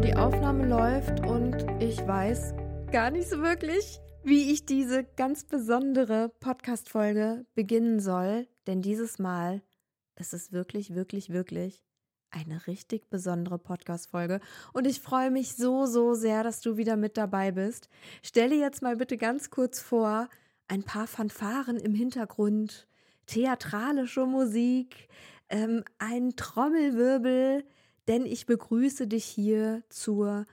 die Aufnahme läuft und ich weiß gar nicht so wirklich, wie ich diese ganz besondere Podcast-Folge beginnen soll. Denn dieses Mal ist es wirklich, wirklich, wirklich eine richtig besondere Podcast-Folge. Und ich freue mich so, so sehr, dass du wieder mit dabei bist. Stell dir jetzt mal bitte ganz kurz vor, ein paar Fanfaren im Hintergrund, theatralische Musik, ein Trommelwirbel, denn ich begrüße dich hier zur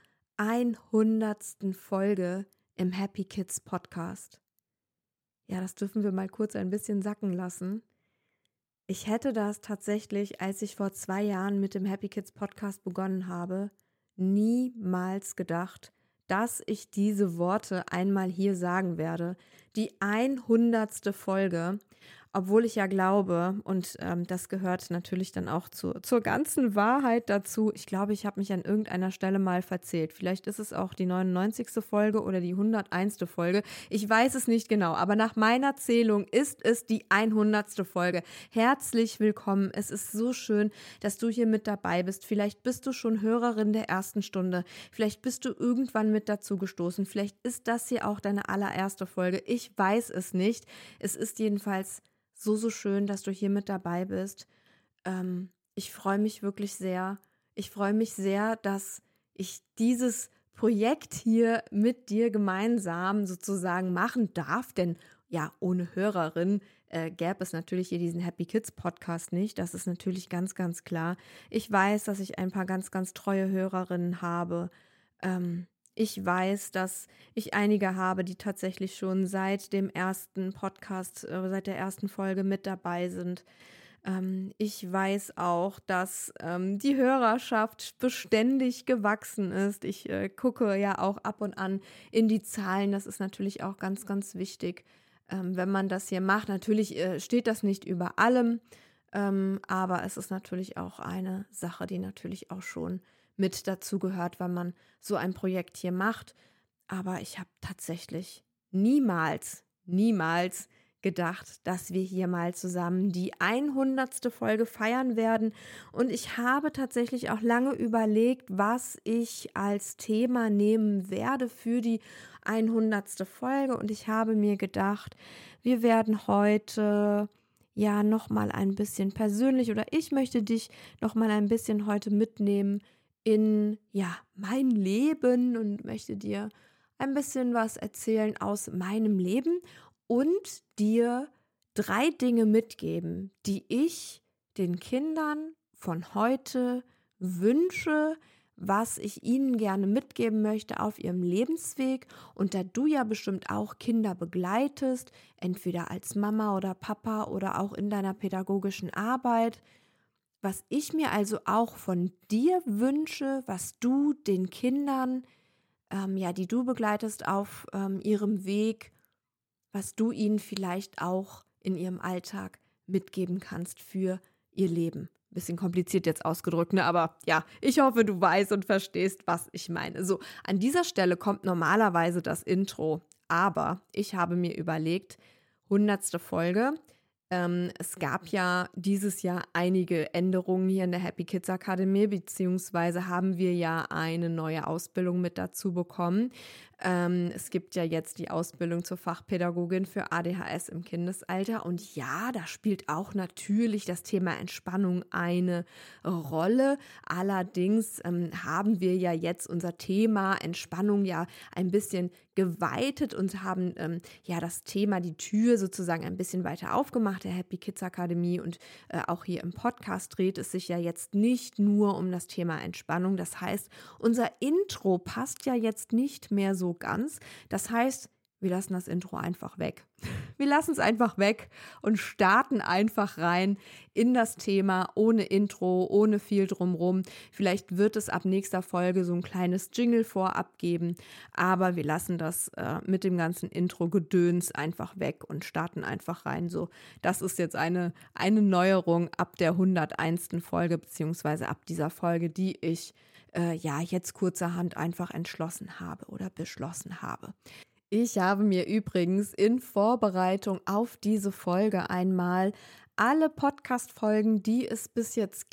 100. Folge im Happy Kids Podcast. Ja, das dürfen wir mal kurz ein bisschen sacken lassen. Ich hätte das tatsächlich, als ich vor 2 Jahren mit dem Happy Kids Podcast begonnen habe, niemals gedacht, dass ich diese Worte einmal hier sagen werde. Die 100. Folge, obwohl ich ja glaube, und das gehört natürlich dann auch zur ganzen Wahrheit dazu, ich glaube, ich habe mich an irgendeiner Stelle mal verzählt. Vielleicht ist es auch die 99. Folge oder die 101. Folge. Ich weiß es nicht genau, aber nach meiner Zählung ist es die 100. Folge. Herzlich willkommen. Es ist so schön, dass du hier mit dabei bist. Vielleicht bist du schon Hörerin der ersten Stunde. Vielleicht bist du irgendwann mit dazu gestoßen. Vielleicht ist das hier auch deine allererste Folge. Ich weiß es nicht. Es ist jedenfalls so, so schön, dass du hier mit dabei bist. Ich freue mich wirklich sehr. Ich freue mich sehr, dass ich dieses Projekt hier mit dir gemeinsam sozusagen machen darf, denn ja, ohne Hörerin gäbe es natürlich hier diesen Happy Kids Podcast nicht. Das ist natürlich ganz, ganz klar. Ich weiß, dass ich ein paar ganz, ganz treue Hörerinnen habe. Ich weiß, dass ich einige habe, die tatsächlich schon seit dem ersten Podcast, seit der ersten Folge mit dabei sind. Ich weiß auch, dass die Hörerschaft beständig gewachsen ist. Ich gucke ja auch ab und an in die Zahlen. Das ist natürlich auch ganz, ganz wichtig, wenn man das hier macht. Natürlich steht das nicht über allem, aber es ist natürlich auch eine Sache, die natürlich auch schon mit dazu gehört, wenn man so ein Projekt hier macht. Aber ich habe tatsächlich niemals gedacht, dass wir hier mal zusammen die 100. Folge feiern werden. Und ich habe tatsächlich auch lange überlegt, was ich als Thema nehmen werde für die 100. Folge. Und ich habe mir gedacht, wir werden heute ja nochmal ein bisschen persönlich oder ich möchte dich nochmal ein bisschen heute mitnehmen in ja mein Leben und möchte dir ein bisschen was erzählen aus meinem Leben und dir 3 Dinge mitgeben, die ich den Kindern von heute wünsche, was ich ihnen gerne mitgeben möchte auf ihrem Lebensweg. Und da du ja bestimmt auch Kinder begleitest, entweder als Mama oder Papa oder auch in deiner pädagogischen Arbeit, was ich mir also auch von dir wünsche, was du den Kindern, die du begleitest auf ihrem Weg, was du ihnen vielleicht auch in ihrem Alltag mitgeben kannst für ihr Leben. Bisschen kompliziert jetzt ausgedrückt, ne? Aber ja, ich hoffe, du weißt und verstehst, was ich meine. So, an dieser Stelle kommt normalerweise das Intro, aber ich habe mir überlegt, 100. Folge. Es gab ja dieses Jahr einige Änderungen hier in der Happy Kids Akademie, beziehungsweise haben wir ja eine neue Ausbildung mit dazu bekommen. Es gibt ja jetzt die Ausbildung zur Fachpädagogin für ADHS im Kindesalter und ja, da spielt auch natürlich das Thema Entspannung eine Rolle. Allerdings haben wir ja jetzt unser Thema Entspannung ja ein bisschen geweitet und haben das Thema, die Tür sozusagen ein bisschen weiter aufgemacht, der Happy Kids Akademie, und auch hier im Podcast dreht es sich ja jetzt nicht nur um das Thema Entspannung. Das heißt, unser Intro passt ja jetzt nicht mehr so ganz. Das heißt, wir lassen das Intro einfach weg. Wir lassen es einfach weg und starten einfach rein in das Thema, ohne Intro, ohne viel drumrum. Vielleicht wird es ab nächster Folge so ein kleines Jingle vorab geben, aber wir lassen das mit dem ganzen Intro-Gedöns einfach weg und starten einfach rein. So, das ist jetzt eine Neuerung ab der 101. Folge, beziehungsweise ab dieser Folge, die ich jetzt kurzerhand einfach entschlossen habe oder beschlossen habe. Ich habe mir übrigens in Vorbereitung auf diese Folge einmal alle Podcast-Folgen, die es bis jetzt gab,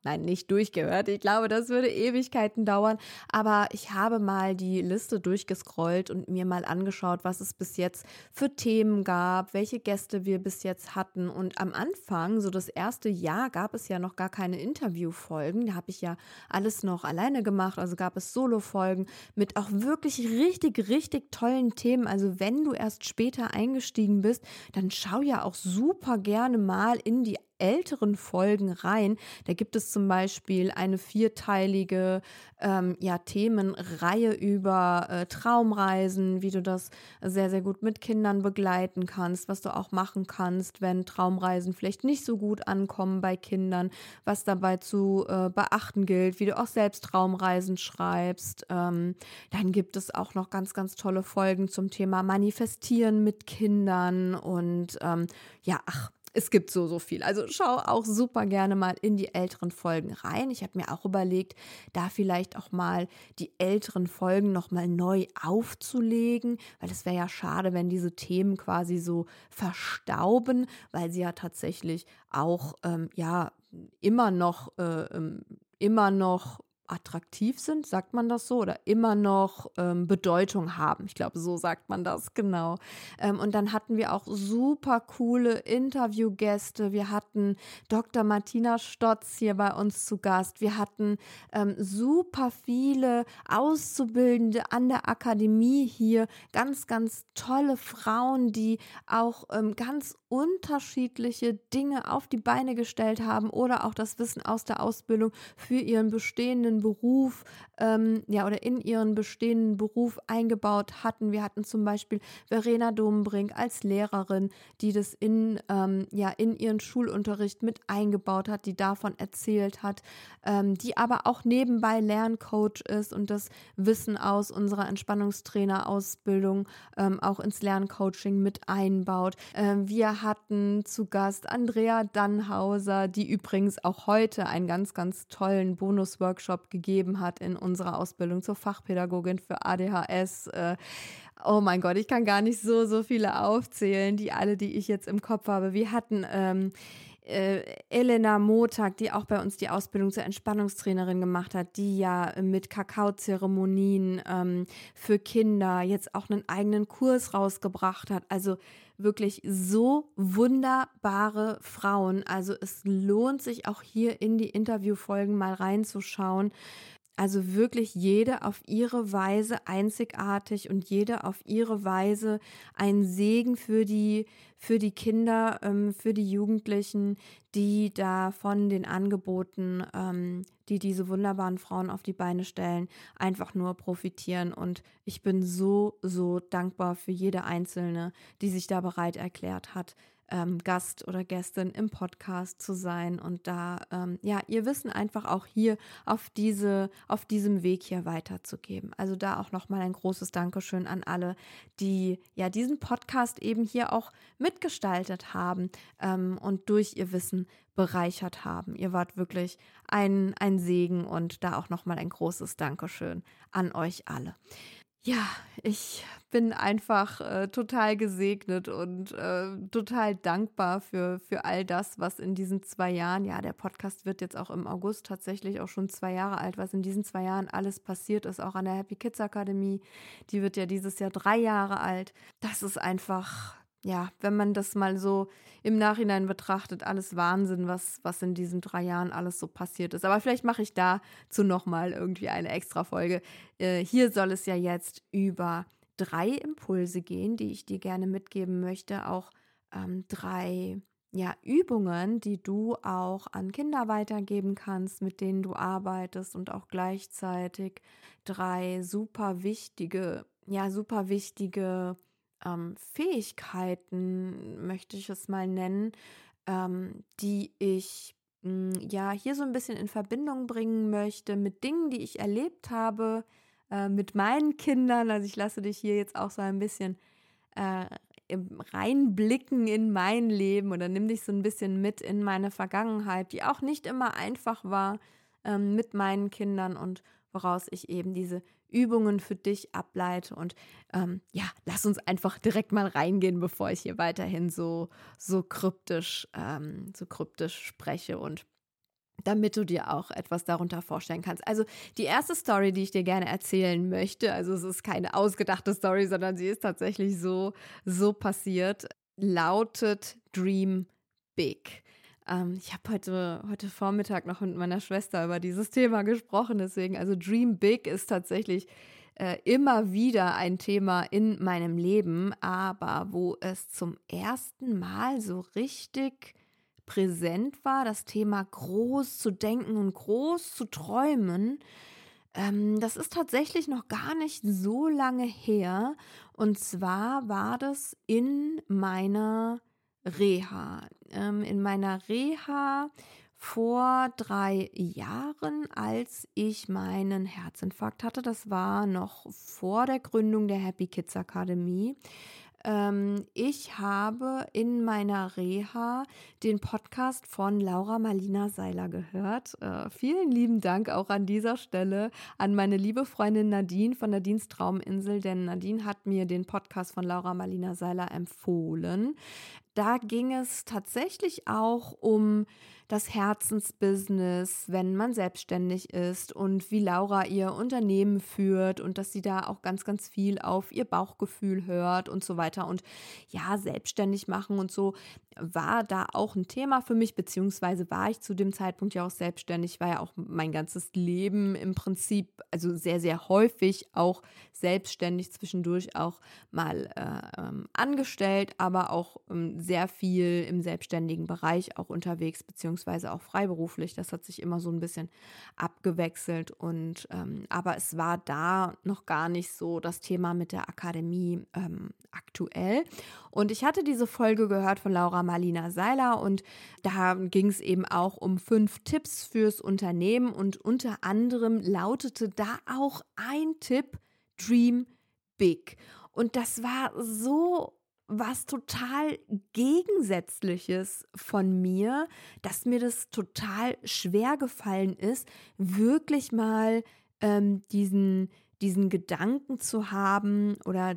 nein, nicht durchgehört. Ich glaube, das würde Ewigkeiten dauern. Aber ich habe mal die Liste durchgescrollt und mir mal angeschaut, was es bis jetzt für Themen gab, welche Gäste wir bis jetzt hatten. Und am Anfang, so das erste Jahr, gab es ja noch gar keine Interviewfolgen. Da habe ich ja alles noch alleine gemacht. Also gab es Solo-Folgen mit auch wirklich richtig, richtig tollen Themen. Also wenn du erst später eingestiegen bist, dann schau ja auch super gerne mal in die älteren Folgen rein. Da gibt es zum Beispiel eine vierteilige Themenreihe über Traumreisen, wie du das sehr, sehr gut mit Kindern begleiten kannst, was du auch machen kannst, wenn Traumreisen vielleicht nicht so gut ankommen bei Kindern, was dabei zu beachten gilt, wie du auch selbst Traumreisen schreibst. Dann gibt es auch noch ganz, ganz tolle Folgen zum Thema Manifestieren mit Kindern und es gibt so viel. Also schau auch super gerne mal in die älteren Folgen rein. Ich habe mir auch überlegt, da vielleicht auch mal die älteren Folgen nochmal neu aufzulegen, weil es wäre ja schade, wenn diese Themen quasi so verstauben, weil sie ja tatsächlich auch immer noch attraktiv sind, sagt man das so, oder immer noch Bedeutung haben. Ich glaube, so sagt man das, genau. Und dann hatten wir auch super coole Interviewgäste. Wir hatten Dr. Martina Stotz hier bei uns zu Gast. Wir hatten super viele Auszubildende an der Akademie hier. Ganz, ganz tolle Frauen, die auch ganz unterschiedliche Dinge auf die Beine gestellt haben oder auch das Wissen aus der Ausbildung für ihren bestehenden Beruf oder in ihren bestehenden Beruf eingebaut hatten. Wir hatten zum Beispiel Verena Dombrink als Lehrerin, die das in ihren Schulunterricht mit eingebaut hat, die davon erzählt hat, die aber auch nebenbei Lerncoach ist und das Wissen aus unserer Entspannungstrainer-Ausbildung auch ins Lerncoaching mit einbaut. Wir hatten zu Gast Andrea Dannhauser, die übrigens auch heute einen ganz, ganz tollen Bonus-Workshop gegeben hat in unserer Ausbildung zur Fachpädagogin für ADHS. Oh mein Gott, ich kann gar nicht so viele aufzählen, die ich jetzt im Kopf habe. Wir hatten Elena Montag, die auch bei uns die Ausbildung zur Entspannungstrainerin gemacht hat, die ja mit Kakaozeremonien für Kinder jetzt auch einen eigenen Kurs rausgebracht hat. Also wirklich so wunderbare Frauen. Also es lohnt sich auch hier in die Interviewfolgen mal reinzuschauen. Also wirklich jede auf ihre Weise einzigartig und jede auf ihre Weise ein Segen für die Kinder, für die Jugendlichen, die da von den Angeboten, die diese wunderbaren Frauen auf die Beine stellen, einfach nur profitieren. Und ich bin so dankbar für jede Einzelne, die sich da bereit erklärt hat, Gast oder Gästin im Podcast zu sein und da ihr Wissen einfach auch hier auf diesem Weg hier weiterzugeben. Also da auch nochmal ein großes Dankeschön an alle, die ja diesen Podcast eben hier auch mitgestaltet haben und durch ihr Wissen bereichert haben. Ihr wart wirklich ein Segen und da auch nochmal ein großes Dankeschön an euch alle. Ja, ich bin einfach total gesegnet und total dankbar für all das, was in diesen 2 Jahren, ja, der Podcast wird jetzt auch im August tatsächlich auch schon 2 Jahre alt, was in diesen 2 Jahren alles passiert ist, auch an der Happy Kids Akademie. Die wird ja dieses Jahr 3 Jahre alt. Das ist einfach, ja, wenn man das mal so im Nachhinein betrachtet, alles Wahnsinn, was in diesen 3 Jahren alles so passiert ist. Aber vielleicht mache ich dazu nochmal irgendwie eine extra Folge. Hier soll es ja jetzt über 3 Impulse gehen, die ich dir gerne mitgeben möchte. Auch 3 Übungen, die du auch an Kinder weitergeben kannst, mit denen du arbeitest und auch gleichzeitig 3 super wichtige Fähigkeiten, möchte ich es mal nennen, die ich hier so ein bisschen in Verbindung bringen möchte mit Dingen, die ich erlebt habe mit meinen Kindern. Also ich lasse dich hier jetzt auch so ein bisschen äh, reinblicken in mein Leben oder nimm dich so ein bisschen mit in meine Vergangenheit, die auch nicht immer einfach war mit meinen Kindern und woraus ich eben diese Übungen für dich ableite. Und lass uns einfach direkt mal reingehen, bevor ich hier weiterhin so kryptisch spreche. Und damit du dir auch etwas darunter vorstellen kannst. Also die erste Story, die ich dir gerne erzählen möchte, also es ist keine ausgedachte Story, sondern sie ist tatsächlich so passiert, lautet Dream Big. Ich habe heute Vormittag noch mit meiner Schwester über dieses Thema gesprochen, deswegen, also Dream Big ist tatsächlich immer wieder ein Thema in meinem Leben, aber wo es zum ersten Mal so richtig präsent war, das Thema groß zu denken und groß zu träumen, das ist tatsächlich noch gar nicht so lange her. Und zwar war das in meiner Reha. In meiner Reha vor 3 Jahren, als ich meinen Herzinfarkt hatte. Das war noch vor der Gründung der Happy Kids Akademie. Ich habe in meiner Reha den Podcast von Laura Marlina Seiler gehört. Vielen lieben Dank auch an dieser Stelle an meine liebe Freundin Nadine von Nadines Trauminsel, denn Nadine hat mir den Podcast von Laura Marlina Seiler empfohlen. Da ging es tatsächlich auch um das Herzensbusiness, wenn man selbstständig ist und wie Laura ihr Unternehmen führt und dass sie da auch ganz, ganz viel auf ihr Bauchgefühl hört und so weiter. Und ja, selbstständig machen und so war da auch ein Thema für mich, beziehungsweise war ich zu dem Zeitpunkt ja auch selbstständig, war ja auch mein ganzes Leben im Prinzip, also sehr, sehr häufig auch selbstständig, zwischendurch auch mal angestellt, aber auch sehr viel im selbstständigen Bereich auch unterwegs, beziehungsweise auch freiberuflich. Das hat sich immer so ein bisschen abgewechselt und aber es war da noch gar nicht so das Thema mit der Akademie aktuell. Und ich hatte diese Folge gehört von Laura Marlina Seiler und da ging es eben auch um 5 Tipps fürs Unternehmen und unter anderem lautete da auch ein Tipp: Dream Big. Und das war so was total Gegensätzliches von mir, dass mir das total schwer gefallen ist, wirklich mal diesen Gedanken zu haben oder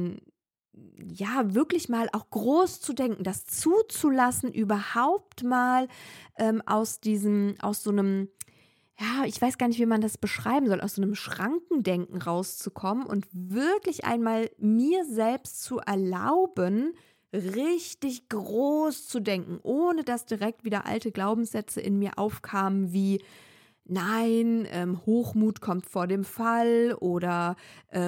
ja, wirklich mal auch groß zu denken, das zuzulassen, überhaupt mal aus so einem, ja, ich weiß gar nicht, wie man das beschreiben soll, aus so einem Schrankendenken rauszukommen und wirklich einmal mir selbst zu erlauben, richtig groß zu denken, ohne dass direkt wieder alte Glaubenssätze in mir aufkamen wie: Nein, Hochmut kommt vor dem Fall oder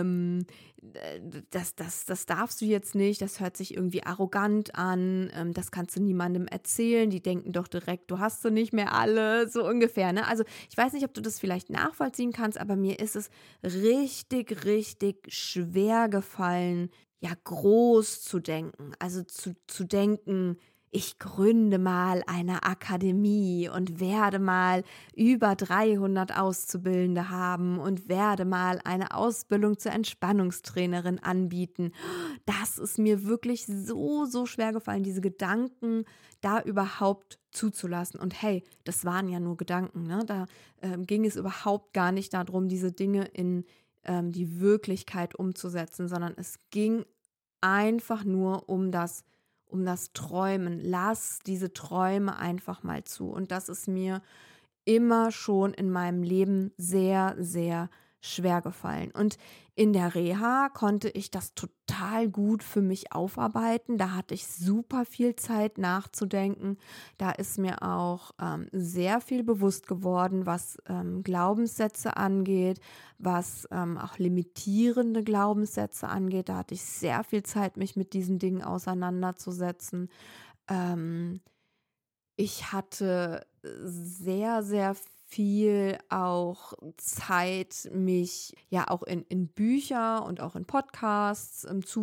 das darfst du jetzt nicht, das hört sich irgendwie arrogant an, das kannst du niemandem erzählen, die denken doch direkt, du hast sie nicht mehr alle, so ungefähr, ne? Also ich weiß nicht, ob du das vielleicht nachvollziehen kannst, aber mir ist es richtig, richtig schwer gefallen, ja, groß zu denken, also zu denken, ich gründe mal eine Akademie und werde mal über 300 Auszubildende haben und werde mal eine Ausbildung zur Entspannungstrainerin anbieten. Das ist mir wirklich so schwer gefallen, diese Gedanken da überhaupt zuzulassen. Und hey, das waren ja nur Gedanken, ne? Da ging es überhaupt gar nicht darum, diese Dinge in die Wirklichkeit umzusetzen, sondern es ging einfach nur um das Träumen. Lass diese Träume einfach mal zu. Und das ist mir immer schon in meinem Leben sehr, sehr schwer gefallen. Und in der Reha konnte ich das total gut für mich aufarbeiten. Da hatte ich super viel Zeit nachzudenken. Da ist mir auch sehr viel bewusst geworden, was Glaubenssätze angeht, was auch limitierende Glaubenssätze angeht. Da hatte ich sehr viel Zeit, mich mit diesen Dingen auseinanderzusetzen. Ähm, Ich hatte sehr, sehr viel auch Zeit, mich ja auch in Bücher und auch in Podcasts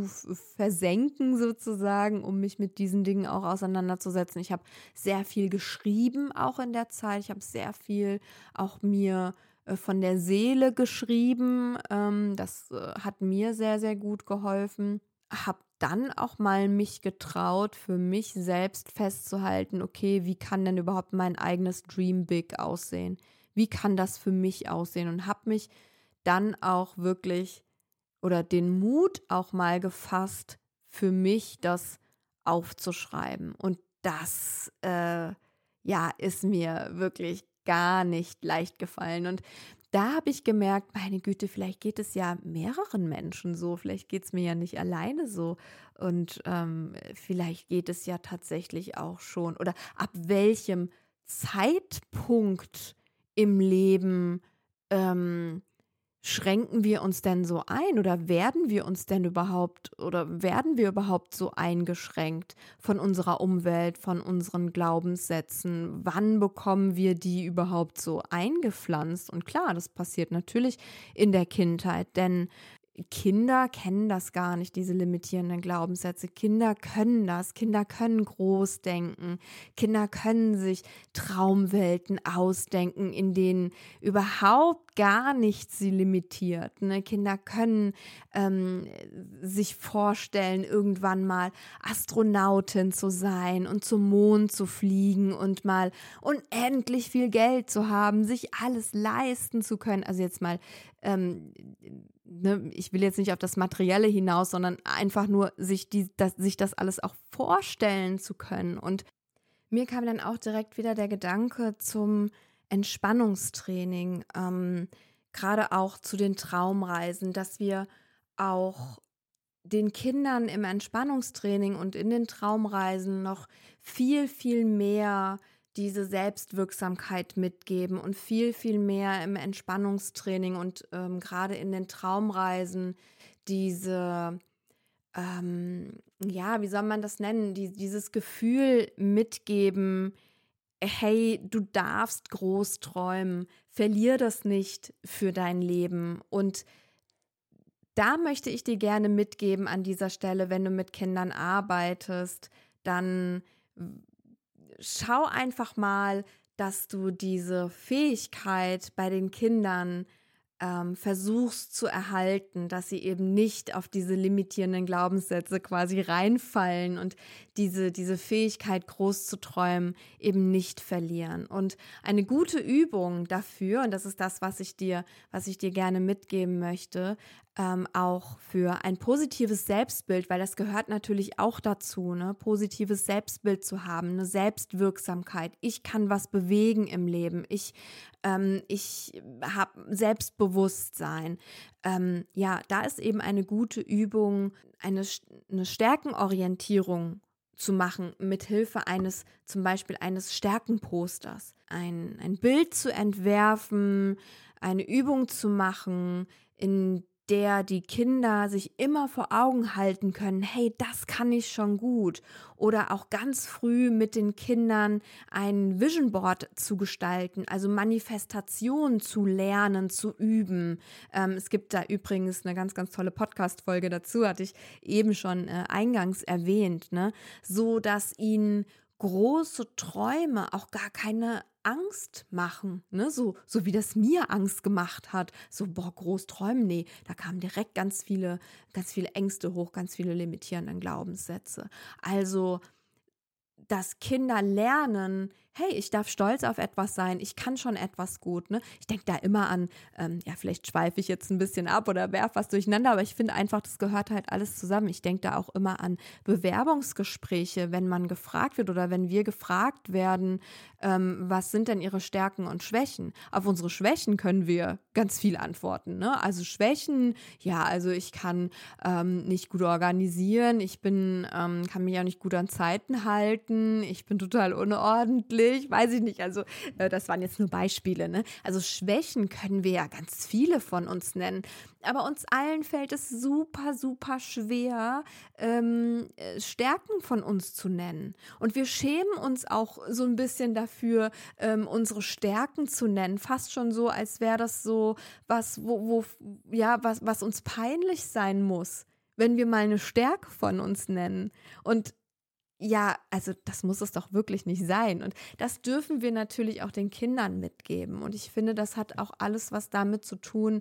versenken sozusagen, um mich mit diesen Dingen auch auseinanderzusetzen. Ich habe sehr viel geschrieben auch in der Zeit. Ich habe sehr viel auch mir von der Seele geschrieben. Das hat mir sehr, sehr gut geholfen. Habe dann auch mal mich getraut, für mich selbst festzuhalten, okay, wie kann denn überhaupt mein eigenes Dream Big aussehen? Wie kann das für mich aussehen? Und habe mich dann auch wirklich oder den Mut auch mal gefasst, für mich das aufzuschreiben. Und das, ja, ist mir wirklich gar nicht leicht gefallen. Und da habe ich gemerkt, meine Güte, vielleicht geht es ja mehreren Menschen so, vielleicht geht es mir ja nicht alleine so. Und vielleicht geht es ja tatsächlich auch schon. Oder ab welchem Zeitpunkt im Leben ähm, schränken wir uns denn so ein oder werden wir überhaupt so eingeschränkt von unserer Umwelt, von unseren Glaubenssätzen? Wann bekommen wir die überhaupt so eingepflanzt? Und klar, das passiert natürlich in der Kindheit, denn Kinder kennen das gar nicht, diese limitierenden Glaubenssätze. Kinder können das. Kinder können groß denken. Kinder können sich Traumwelten ausdenken, in denen überhaupt gar nichts sie limitiert. Ne? Kinder können sich vorstellen, irgendwann mal Astronautin zu sein und zum Mond zu fliegen und mal unendlich viel Geld zu haben, sich alles leisten zu können. Also jetzt mal ich will jetzt nicht auf das Materielle hinaus, sondern einfach nur sich das alles auch vorstellen zu können. Und mir kam dann auch direkt wieder der Gedanke zum Entspannungstraining, gerade auch zu den Traumreisen, dass wir auch den Kindern im Entspannungstraining und in den Traumreisen noch viel, viel mehr diese Selbstwirksamkeit mitgeben und viel, viel mehr im Entspannungstraining und gerade in den Traumreisen diese, wie soll man das nennen, dieses Gefühl mitgeben, hey, du darfst groß träumen, verlier das nicht für dein Leben. Und da möchte ich dir gerne mitgeben an dieser Stelle, wenn du mit Kindern arbeitest, dann schau einfach mal, dass du diese Fähigkeit bei den Kindern versuchst zu erhalten, dass sie eben nicht auf diese limitierenden Glaubenssätze quasi reinfallen und diese Fähigkeit, groß zu träumen, eben nicht verlieren. Und eine gute Übung dafür, und das ist das, was ich dir gerne mitgeben möchte, auch für ein positives Selbstbild, weil das gehört natürlich auch dazu, ne? Positives Selbstbild zu haben, eine Selbstwirksamkeit. Ich kann was bewegen im Leben. Ich habe Selbstbewusstsein. Da ist eben eine gute Übung, eine Stärkenorientierung zu machen, mit Hilfe zum Beispiel eines Stärkenposters. Ein Bild zu entwerfen, eine Übung zu machen, in der die Kinder sich immer vor Augen halten können, hey, das kann ich schon gut. Oder auch ganz früh mit den Kindern ein Vision Board zu gestalten, also Manifestation zu lernen, zu üben. Es gibt da übrigens eine ganz, ganz tolle Podcast-Folge dazu, hatte ich eben schon eingangs erwähnt, ne? So dass ihnen große Träume auch gar keine Angst machen, ne? So wie das mir Angst gemacht hat. So, groß träumen, nee, da kamen direkt ganz viele Ängste hoch, ganz viele limitierende Glaubenssätze. Also, dass Kinder lernen, hey, ich darf stolz auf etwas sein, ich kann schon etwas gut. Ne? Ich denke da immer an, vielleicht schweife ich jetzt ein bisschen ab oder werfe was durcheinander, aber ich finde einfach, das gehört halt alles zusammen. Ich denke da auch immer an Bewerbungsgespräche, wenn man gefragt wird oder wenn wir gefragt werden, was sind denn ihre Stärken und Schwächen? Auf unsere Schwächen können wir ganz viel antworten. Ne? Also Schwächen, ja, also ich kann nicht gut organisieren, kann mich auch nicht gut an Zeiten halten, ich bin total unordentlich, weiß ich nicht, also das waren jetzt nur Beispiele, ne? Also Schwächen können wir ja ganz viele von uns nennen, aber uns allen fällt es super, super schwer, Stärken von uns zu nennen. Und wir schämen uns auch so ein bisschen dafür, unsere Stärken zu nennen, fast schon so, als wäre das so was, was uns peinlich sein muss, wenn wir mal eine Stärke von uns nennen. Und ja, also das muss es doch wirklich nicht sein. Und das dürfen wir natürlich auch den Kindern mitgeben. Und ich finde, das hat auch alles was damit zu tun,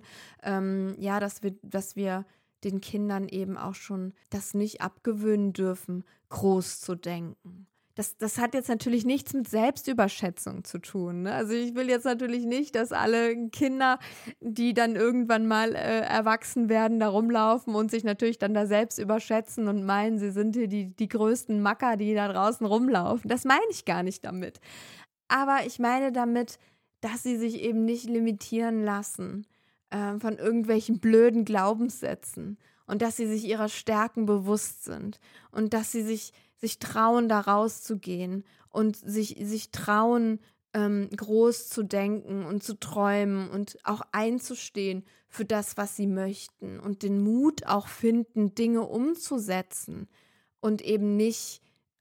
dass wir den Kindern eben auch schon das nicht abgewöhnen dürfen, groß zu denken. Das hat jetzt natürlich nichts mit Selbstüberschätzung zu tun. Ne? Also ich will jetzt natürlich nicht, dass alle Kinder, die dann irgendwann mal erwachsen werden, da rumlaufen und sich natürlich dann da selbst überschätzen und meinen, sie sind hier die größten Macker, die da draußen rumlaufen. Das meine ich gar nicht damit. Aber ich meine damit, dass sie sich eben nicht limitieren lassen von irgendwelchen blöden Glaubenssätzen und dass sie sich ihrer Stärken bewusst sind und dass sie sich trauen, da rauszugehen und sich trauen, groß zu denken und zu träumen und auch einzustehen für das, was sie möchten und den Mut auch finden, Dinge umzusetzen und eben nicht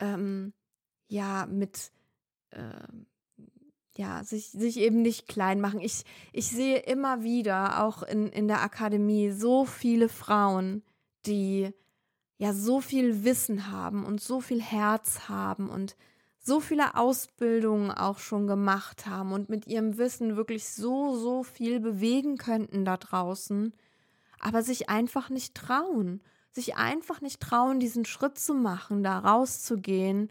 sich eben nicht klein machen. Ich sehe immer wieder auch in der Akademie so viele Frauen, die ja so viel Wissen haben und so viel Herz haben und so viele Ausbildungen auch schon gemacht haben und mit ihrem Wissen wirklich so viel bewegen könnten da draußen, aber sich einfach nicht trauen. Sich einfach nicht trauen, diesen Schritt zu machen, da rauszugehen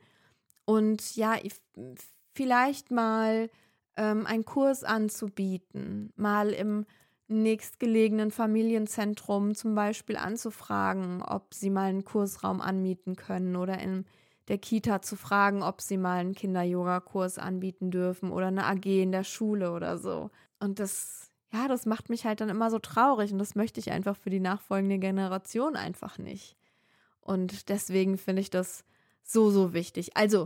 und ja, vielleicht mal einen Kurs anzubieten, mal im nächstgelegenen Familienzentrum zum Beispiel anzufragen, ob sie mal einen Kursraum anmieten können oder in der Kita zu fragen, ob sie mal einen Kinder-Yoga-Kurs anbieten dürfen oder eine AG in der Schule oder so. Und das macht mich halt dann immer so traurig und das möchte ich einfach für die nachfolgende Generation einfach nicht. Und deswegen finde ich das so wichtig. Also,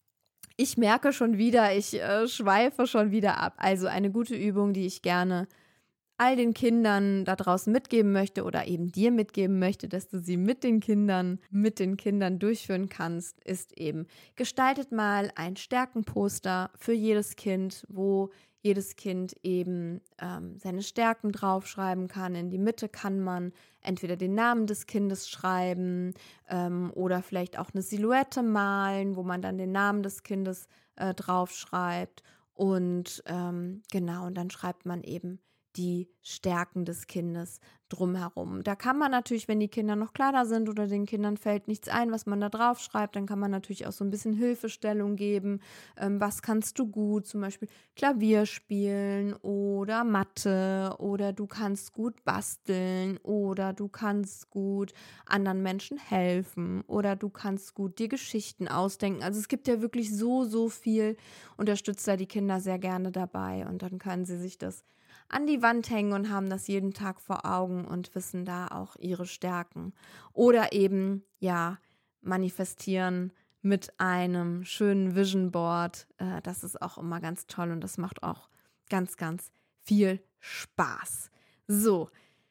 ich merke schon wieder, ich schweife schon wieder ab. Also eine gute Übung, die ich gerne all den Kindern da draußen mitgeben möchte oder eben dir mitgeben möchte, dass du sie mit den Kindern durchführen kannst, ist eben, gestaltet mal ein Stärkenposter für jedes Kind, wo jedes Kind eben seine Stärken draufschreiben kann. In die Mitte kann man entweder den Namen des Kindes schreiben oder vielleicht auch eine Silhouette malen, wo man dann den Namen des Kindes draufschreibt. Und genau, und dann schreibt man eben die Stärken des Kindes drumherum. Da kann man natürlich, wenn die Kinder noch kleiner sind oder den Kindern fällt nichts ein, was man da drauf schreibt, dann kann man natürlich auch so ein bisschen Hilfestellung geben. Was kannst du gut? Zum Beispiel Klavier spielen oder Mathe oder du kannst gut basteln oder du kannst gut anderen Menschen helfen oder du kannst gut dir Geschichten ausdenken. Also es gibt ja wirklich so viel, unterstützt da die Kinder sehr gerne dabei und dann können sie sich das an die Wand hängen und haben das jeden Tag vor Augen und wissen da auch ihre Stärken. Oder eben, ja, manifestieren mit einem schönen Vision Board. Das ist auch immer ganz toll und das macht auch ganz viel Spaß. So,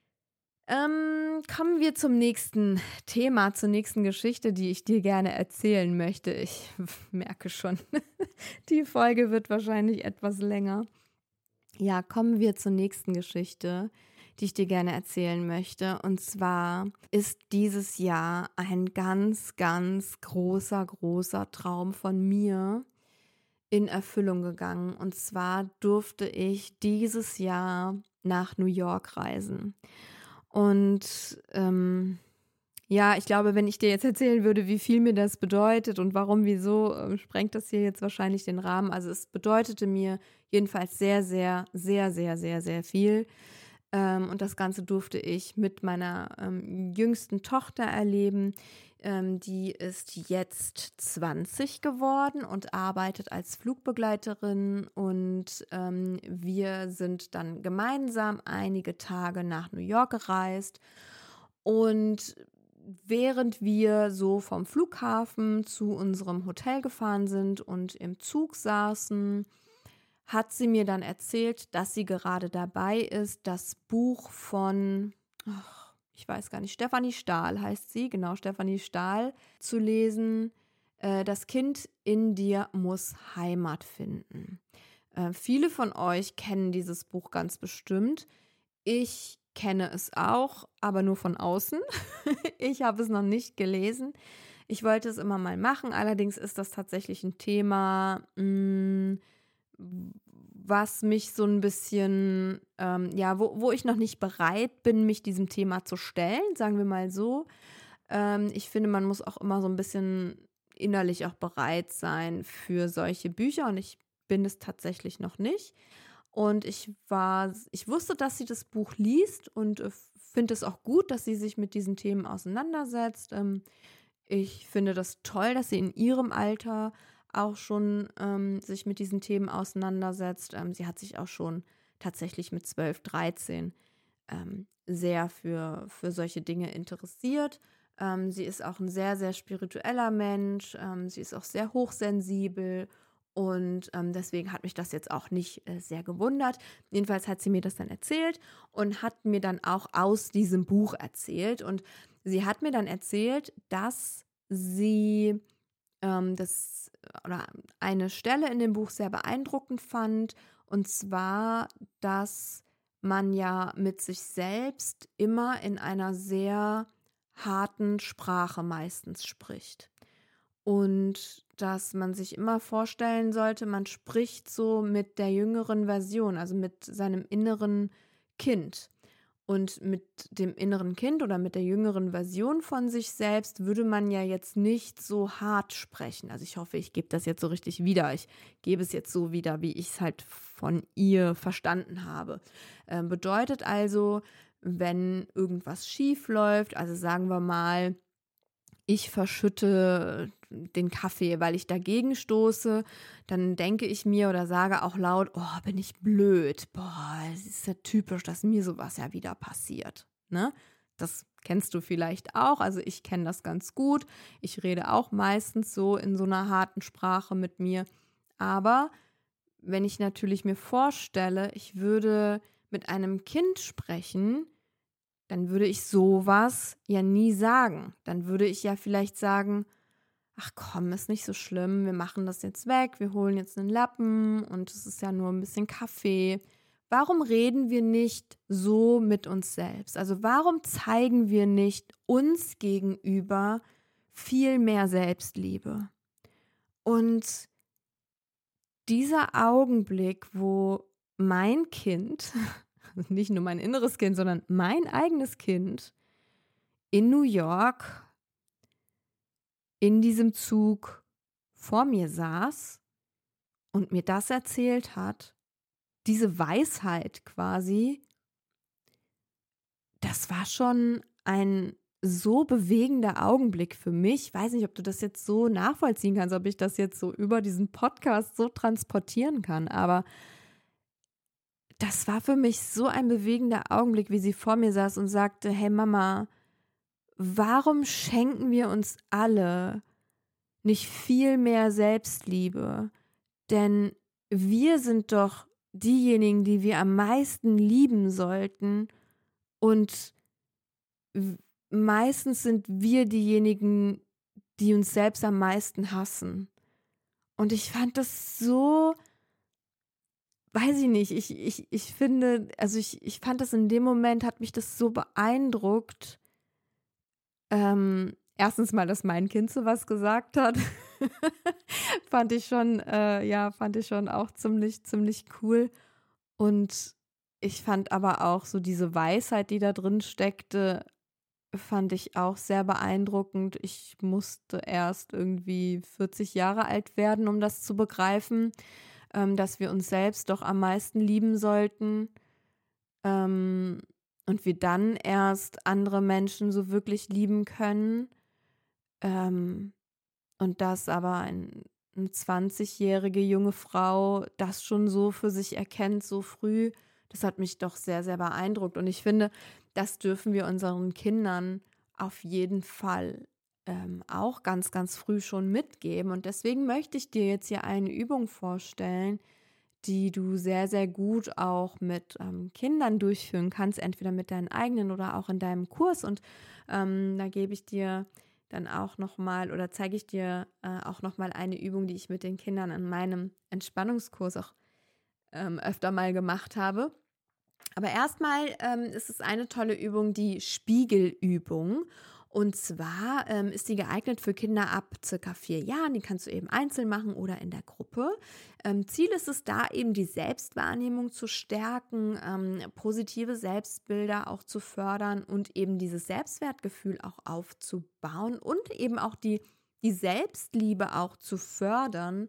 kommen wir zum nächsten Thema, zur nächsten Geschichte, die ich dir gerne erzählen möchte. Ich merke schon, die Folge wird wahrscheinlich etwas länger. Ja, kommen wir zur nächsten Geschichte, die ich dir gerne erzählen möchte. Und zwar ist dieses Jahr ein ganz großer Traum von mir in Erfüllung gegangen. Und zwar durfte ich dieses Jahr nach New York reisen. Und ich glaube, wenn ich dir jetzt erzählen würde, wie viel mir das bedeutet und warum, wieso, sprengt das hier jetzt wahrscheinlich den Rahmen. Also es bedeutete mir jedenfalls sehr viel. Und das Ganze durfte ich mit meiner jüngsten Tochter erleben. Die ist jetzt 20 geworden und arbeitet als Flugbegleiterin. Und wir sind dann gemeinsam einige Tage nach New York gereist. Und während wir so vom Flughafen zu unserem Hotel gefahren sind und im Zug saßen, hat sie mir dann erzählt, dass sie gerade dabei ist, das Buch von, ich weiß gar nicht, Stefanie Stahl heißt sie, genau, Stefanie Stahl, zu lesen. Das Kind in dir muss Heimat finden. Viele von euch kennen dieses Buch ganz bestimmt. Ich kenne es auch, aber nur von außen. Ich habe es noch nicht gelesen. Ich wollte es immer mal machen, allerdings ist das tatsächlich ein Thema, was mich so ein bisschen, wo ich noch nicht bereit bin, mich diesem Thema zu stellen, sagen wir mal so. Ich finde, man muss auch immer so ein bisschen innerlich auch bereit sein für solche Bücher und ich bin es tatsächlich noch nicht. Und ich wusste, dass sie das Buch liest und finde es auch gut, dass sie sich mit diesen Themen auseinandersetzt. Ich finde das toll, dass sie in ihrem Alter auch schon sich mit diesen Themen auseinandersetzt. Sie hat sich auch schon tatsächlich mit 12, 13 sehr für solche Dinge interessiert. Sie ist auch ein sehr, sehr spiritueller Mensch. Sie ist auch sehr hochsensibel und deswegen hat mich das jetzt auch nicht sehr gewundert. Jedenfalls hat sie mir das dann erzählt und hat mir dann auch aus diesem Buch erzählt. Und sie hat mir dann erzählt, dass sie das oder eine Stelle in dem Buch sehr beeindruckend fand. Und zwar, dass man ja mit sich selbst immer in einer sehr harten Sprache meistens spricht. Und dass man sich immer vorstellen sollte, man spricht so mit der jüngeren Version, also mit seinem inneren Kind. Und mit dem inneren Kind oder mit der jüngeren Version von sich selbst würde man ja jetzt nicht so hart sprechen. Also ich hoffe, ich gebe das jetzt so richtig wieder. Ich gebe es jetzt so wieder, wie ich es halt von ihr verstanden habe. Bedeutet also, wenn irgendwas schief läuft, also sagen wir mal, ich verschütte den Kaffee, weil ich dagegen stoße, dann denke ich mir oder sage auch laut, oh, bin ich blöd. Boah, es ist ja typisch, dass mir sowas ja wieder passiert. Ne? Das kennst du vielleicht auch. Also ich kenne das ganz gut. Ich rede auch meistens so in so einer harten Sprache mit mir. Aber wenn ich natürlich mir vorstelle, ich würde mit einem Kind sprechen, dann würde ich sowas ja nie sagen. Dann würde ich ja vielleicht sagen, ach komm, ist nicht so schlimm, wir machen das jetzt weg, wir holen jetzt einen Lappen und es ist ja nur ein bisschen Kaffee. Warum reden wir nicht so mit uns selbst? Also warum zeigen wir nicht uns gegenüber viel mehr Selbstliebe? Und dieser Augenblick, wo mein Kind, nicht nur mein inneres Kind, sondern mein eigenes Kind in New York in diesem Zug vor mir saß und mir das erzählt hat, diese Weisheit quasi, das war schon ein so bewegender Augenblick für mich. Ich weiß nicht, ob du das jetzt so nachvollziehen kannst, ob ich das jetzt so über diesen Podcast so transportieren kann, aber das war für mich so ein bewegender Augenblick, wie sie vor mir saß und sagte, hey Mama, warum schenken wir uns alle nicht viel mehr Selbstliebe? Denn wir sind doch diejenigen, die wir am meisten lieben sollten und meistens sind wir diejenigen, die uns selbst am meisten hassen. Und ich fand das so, weiß ich nicht, ich finde, also ich fand das in dem Moment, hat mich das so beeindruckt. Erstens mal, dass mein Kind so was gesagt hat. Fand ich schon auch ziemlich cool. Und ich fand aber auch so diese Weisheit, die da drin steckte, fand ich auch sehr beeindruckend. Ich musste erst irgendwie 40 Jahre alt werden, um das zu begreifen, dass wir uns selbst doch am meisten lieben sollten. Und wir dann erst andere Menschen so wirklich lieben können. Und dass aber eine 20-jährige junge Frau das schon so für sich erkennt, so früh, das hat mich doch sehr, sehr beeindruckt. Und ich finde, das dürfen wir unseren Kindern auf jeden Fall auch ganz, ganz früh schon mitgeben. Und deswegen möchte ich dir jetzt hier eine Übung vorstellen, die du sehr, sehr gut auch mit Kindern durchführen kannst, entweder mit deinen eigenen oder auch in deinem Kurs. Und da gebe ich dir dann auch nochmal oder zeige ich dir auch nochmal eine Übung, die ich mit den Kindern in meinem Entspannungskurs auch öfter mal gemacht habe. Aber erstmal ist es eine tolle Übung, die Spiegelübung. Und zwar ist die geeignet für Kinder ab circa 4 Jahren. Die kannst du eben einzeln machen oder in der Gruppe. Ziel ist es da eben, die Selbstwahrnehmung zu stärken, positive Selbstbilder auch zu fördern und eben dieses Selbstwertgefühl auch aufzubauen und eben auch die Selbstliebe auch zu fördern.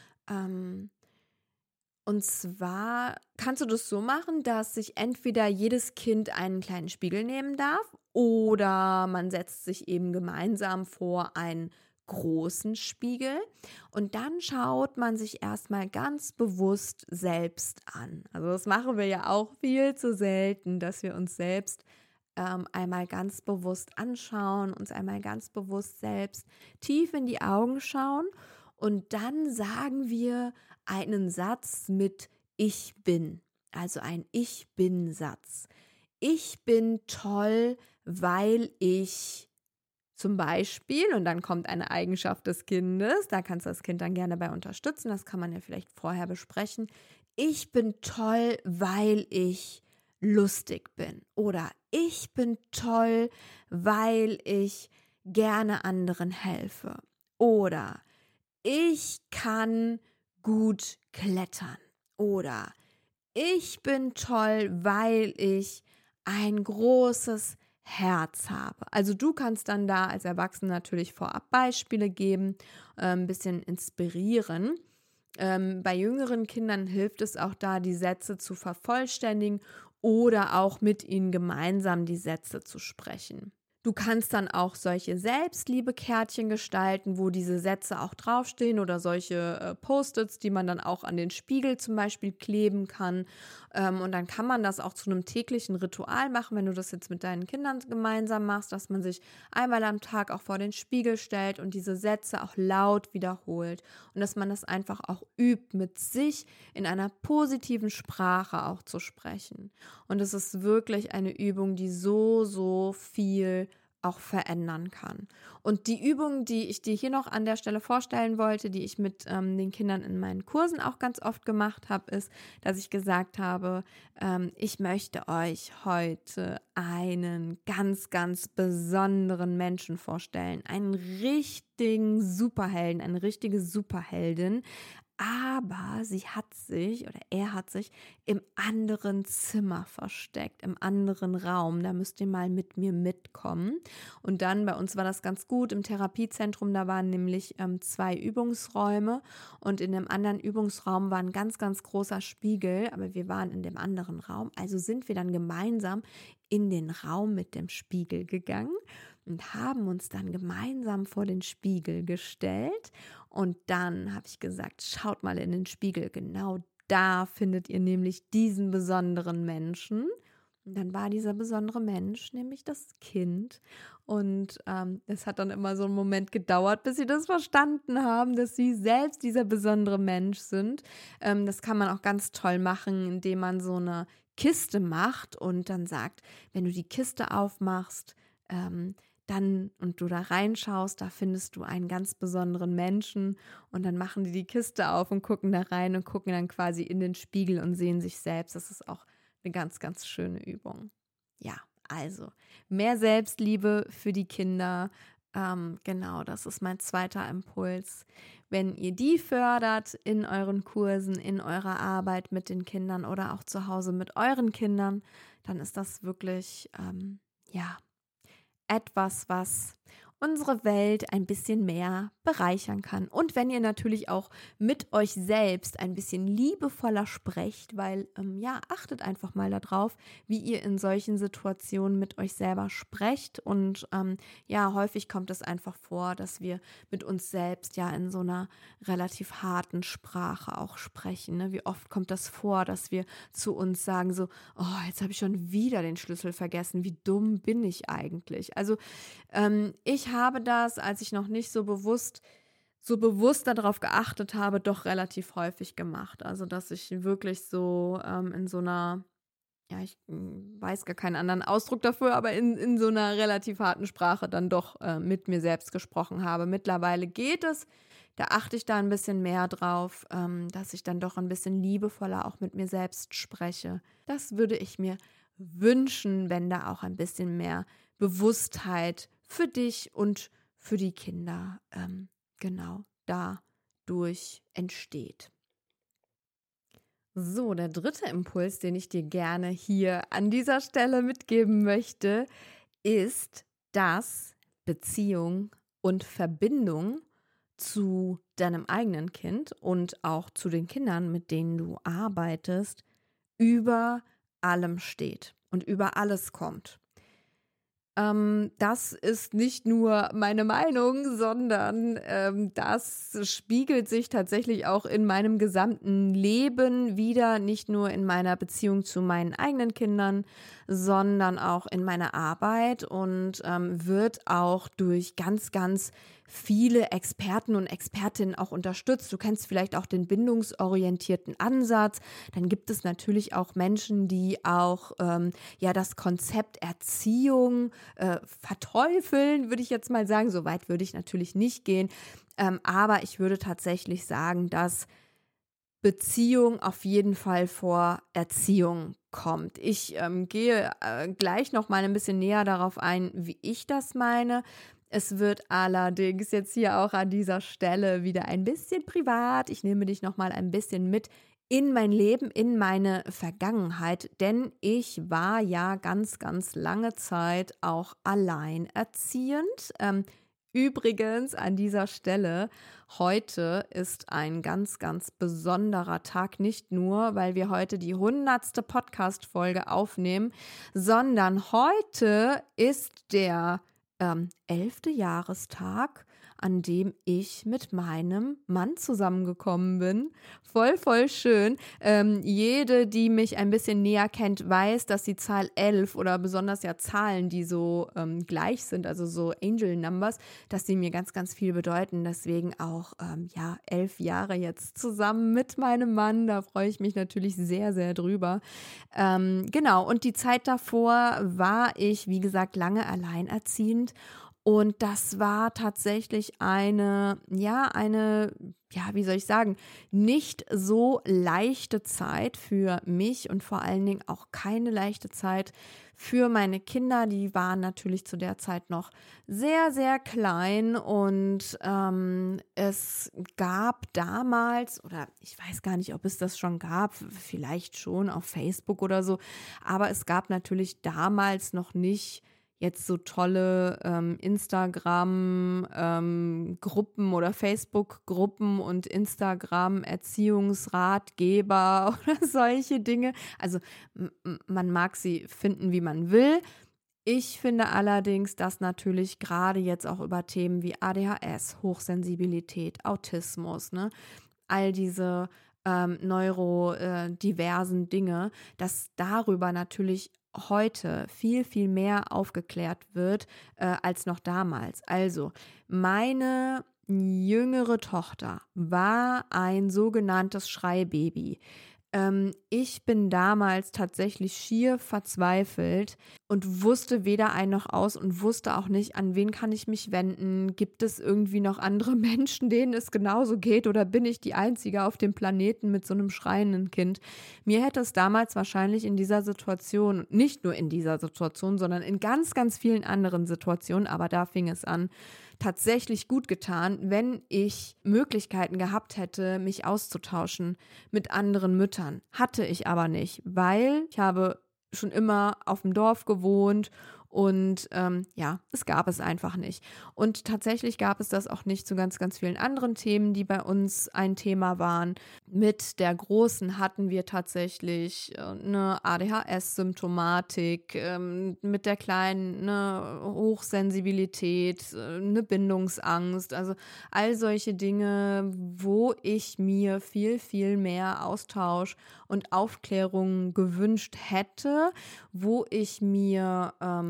Und zwar kannst du das so machen, dass sich entweder jedes Kind einen kleinen Spiegel nehmen darf oder man setzt sich eben gemeinsam vor ein großen Spiegel und dann schaut man sich erstmal ganz bewusst selbst an. Also das machen wir ja auch viel zu selten, dass wir uns selbst einmal ganz bewusst anschauen, uns einmal ganz bewusst selbst tief in die Augen schauen und dann sagen wir einen Satz mit Ich bin, also ein Ich bin Satz. Ich bin toll, weil ich zum Beispiel, und dann kommt eine Eigenschaft des Kindes, da kannst du das Kind dann gerne bei unterstützen, das kann man ja vielleicht vorher besprechen. Ich bin toll, weil ich lustig bin. Oder ich bin toll, weil ich gerne anderen helfe. Oder ich kann gut klettern. Oder ich bin toll, weil ich ein großes Herz habe. Also du kannst dann da als Erwachsene natürlich vorab Beispiele geben, ein bisschen inspirieren. Bei jüngeren Kindern hilft es auch da, die Sätze zu vervollständigen oder auch mit ihnen gemeinsam die Sätze zu sprechen. Du kannst dann auch solche Selbstliebe-Kärtchen gestalten, wo diese Sätze auch draufstehen oder solche Post-its, die man dann auch an den Spiegel zum Beispiel kleben kann. Und dann kann man das auch zu einem täglichen Ritual machen, wenn du das jetzt mit deinen Kindern gemeinsam machst, dass man sich einmal am Tag auch vor den Spiegel stellt und diese Sätze auch laut wiederholt. Und dass man das einfach auch übt, mit sich in einer positiven Sprache auch zu sprechen. Und es ist wirklich eine Übung, die so viel auch verändern kann. Und die Übung, die ich dir hier noch an der Stelle vorstellen wollte, die ich mit den Kindern in meinen Kursen auch ganz oft gemacht habe, ist, dass ich gesagt habe, ich möchte euch heute einen ganz besonderen Menschen vorstellen, einen richtigen Superhelden, eine richtige Superheldin, aber er hat sich im anderen Zimmer versteckt, im anderen Raum. Da müsst ihr mal mit mir mitkommen. Und dann, bei uns war das ganz gut, im Therapiezentrum, da waren nämlich 2 Übungsräume und in dem anderen Übungsraum war ein ganz großer Spiegel, aber wir waren in dem anderen Raum. Also sind wir dann gemeinsam in den Raum mit dem Spiegel gegangen und haben uns dann gemeinsam vor den Spiegel gestellt. Und dann habe ich gesagt, schaut mal in den Spiegel, genau da findet ihr nämlich diesen besonderen Menschen. Und dann war dieser besondere Mensch nämlich das Kind. Und es hat dann immer so einen Moment gedauert, bis sie das verstanden haben, dass sie selbst dieser besondere Mensch sind. Das kann man auch ganz toll machen, indem man so eine Kiste macht und dann sagt, wenn du die Kiste aufmachst, dann und du da reinschaust, da findest du einen ganz besonderen Menschen und dann machen die Kiste auf und gucken da rein und gucken dann quasi in den Spiegel und sehen sich selbst. Das ist auch eine ganz schöne Übung. Ja, also mehr Selbstliebe für die Kinder. Genau, das ist mein zweiter Impuls. Wenn ihr die fördert in euren Kursen, in eurer Arbeit mit den Kindern oder auch zu Hause mit euren Kindern, dann ist das wirklich, etwas, was unsere Welt ein bisschen mehr bereichern kann. Und wenn ihr natürlich auch mit euch selbst ein bisschen liebevoller sprecht, weil, achtet einfach mal darauf, wie ihr in solchen Situationen mit euch selber sprecht. Und häufig kommt es einfach vor, dass wir mit uns selbst ja in so einer relativ harten Sprache auch sprechen. Ne? Wie oft kommt das vor, dass wir zu uns sagen so, oh, jetzt habe ich schon wieder den Schlüssel vergessen, wie dumm bin ich eigentlich? Also ich habe das, als ich noch nicht so bewusst darauf geachtet habe, doch relativ häufig gemacht. Also, dass ich wirklich so in so einer, ich weiß gar keinen anderen Ausdruck dafür, aber in so einer relativ harten Sprache dann doch mit mir selbst gesprochen habe. Mittlerweile geht es, da achte ich da ein bisschen mehr drauf, dass ich dann doch ein bisschen liebevoller auch mit mir selbst spreche. Das würde ich mir wünschen, wenn da auch ein bisschen mehr Bewusstheit für dich und für die Kinder genau dadurch entsteht. So, der dritte Impuls, den ich dir gerne hier an dieser Stelle mitgeben möchte, ist, dass Beziehung und Verbindung zu deinem eigenen Kind und auch zu den Kindern, mit denen du arbeitest, über allem steht und über alles kommt. Das ist nicht nur meine Meinung, sondern das spiegelt sich tatsächlich auch in meinem gesamten Leben wieder, nicht nur in meiner Beziehung zu meinen eigenen Kindern, sondern auch in meiner Arbeit und wird auch durch ganz, ganz viele Experten und Expertinnen auch unterstützt. Du kennst vielleicht auch den bindungsorientierten Ansatz. Dann gibt es natürlich auch Menschen, die auch das Konzept Erziehung verteufeln, würde ich jetzt mal sagen. So weit würde ich natürlich nicht gehen. Aber ich würde tatsächlich sagen, dass Beziehung auf jeden Fall vor Erziehung kommt. Ich gehe gleich noch mal ein bisschen näher darauf ein, wie ich das meine. Es wird allerdings jetzt hier auch an dieser Stelle wieder ein bisschen privat. Ich nehme dich noch mal ein bisschen mit in mein Leben, in meine Vergangenheit, denn ich war ja ganz, ganz lange Zeit auch alleinerziehend. Übrigens an dieser Stelle, heute ist ein ganz, ganz besonderer Tag, nicht nur, weil wir heute die 100. Podcast-Folge aufnehmen, sondern heute ist der 11. Jahrestag, an dem ich mit meinem Mann zusammengekommen bin. Voll, voll schön. Jede, die mich ein bisschen näher kennt, weiß, dass die Zahl 11 oder besonders ja Zahlen, die so gleich sind, also so Angel Numbers, dass die mir ganz, ganz viel bedeuten. Deswegen auch 11 Jahre jetzt zusammen mit meinem Mann. Da freue ich mich natürlich sehr, sehr drüber. Genau, und die Zeit davor war ich, wie gesagt, lange alleinerziehend. Und das war tatsächlich wie soll ich sagen, nicht so leichte Zeit für mich und vor allen Dingen auch keine leichte Zeit für meine Kinder. Die waren natürlich zu der Zeit noch sehr, sehr klein und es gab damals, oder ich weiß gar nicht, ob es das schon gab, vielleicht schon auf Facebook oder so, aber es gab natürlich damals noch nicht jetzt so tolle Instagram-Gruppen oder Facebook-Gruppen und Instagram-Erziehungsratgeber oder solche Dinge. Also man mag sie finden, wie man will. Ich finde allerdings, dass natürlich gerade jetzt auch über Themen wie ADHS, Hochsensibilität, Autismus, ne, all diese neurodiversen Dinge, dass darüber natürlich heute viel, viel mehr aufgeklärt wird als noch damals. Also, meine jüngere Tochter war ein sogenanntes Schreibaby. Ich bin damals tatsächlich schier verzweifelt und wusste weder ein noch aus und wusste auch nicht, an wen kann ich mich wenden. Gibt es irgendwie noch andere Menschen, denen es genauso geht, oder bin ich die Einzige auf dem Planeten mit so einem schreienden Kind? Mir hätte es damals wahrscheinlich in dieser Situation, nicht nur in dieser Situation, sondern in ganz, ganz vielen anderen Situationen, aber da fing es an, tatsächlich gut getan, wenn ich Möglichkeiten gehabt hätte, mich auszutauschen mit anderen Müttern. Hatte ich aber nicht, weil ich habe schon immer auf dem Dorf gewohnt und es gab es einfach nicht. Und tatsächlich gab es das auch nicht zu ganz, ganz vielen anderen Themen, die bei uns ein Thema waren. Mit der Großen hatten wir tatsächlich eine ADHS-Symptomatik, mit der Kleinen eine Hochsensibilität, eine Bindungsangst, also all solche Dinge, wo ich mir viel, viel mehr Austausch und Aufklärung gewünscht hätte, wo ich mir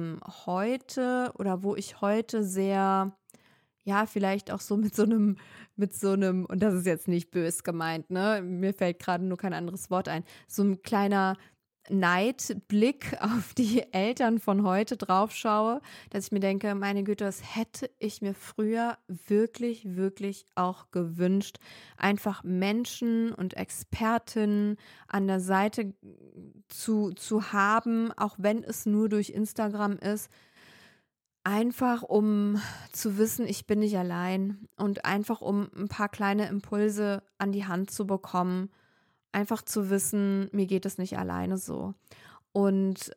wo ich heute sehr, ja, vielleicht auch so mit so einem, und das ist jetzt nicht bös gemeint, ne? Mir fällt gerade nur kein anderes Wort ein, so ein kleiner Neidblick auf die Eltern von heute drauf schaue, dass ich mir denke, meine Güte, das hätte ich mir früher wirklich, wirklich auch gewünscht. Einfach Menschen und Expertinnen an der Seite zu haben, auch wenn es nur durch Instagram ist, einfach um zu wissen, ich bin nicht allein und einfach um ein paar kleine Impulse an die Hand zu bekommen, einfach zu wissen, mir geht es nicht alleine so. Und